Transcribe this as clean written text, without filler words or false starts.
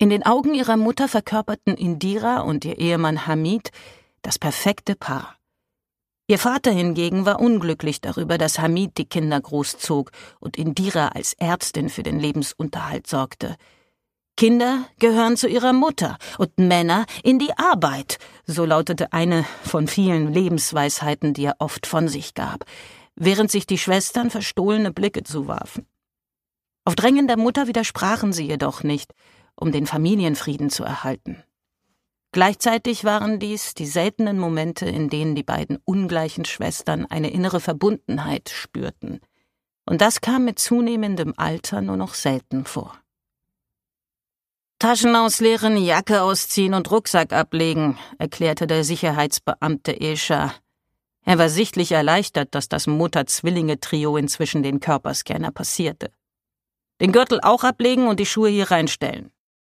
In den Augen ihrer Mutter verkörperten Indira und ihr Ehemann Hamid das perfekte Paar. Ihr Vater hingegen war unglücklich darüber, dass Hamid die Kinder großzog und Indira als Ärztin für den Lebensunterhalt sorgte. Kinder gehören zu ihrer Mutter und Männer in die Arbeit, so lautete eine von vielen Lebensweisheiten, die er oft von sich gab, während sich die Schwestern verstohlene Blicke zuwarfen. Auf Drängen der Mutter widersprachen sie jedoch nicht, um den Familienfrieden zu erhalten. Gleichzeitig waren dies die seltenen Momente, in denen die beiden ungleichen Schwestern eine innere Verbundenheit spürten. Und das kam mit zunehmendem Alter nur noch selten vor. »Taschen ausleeren, Jacke ausziehen und Rucksack ablegen«, erklärte der Sicherheitsbeamte Escha. Er war sichtlich erleichtert, dass das Mutter-Zwillinge-Trio inzwischen den Körperscanner passierte. »Den Gürtel auch ablegen und die Schuhe hier reinstellen.«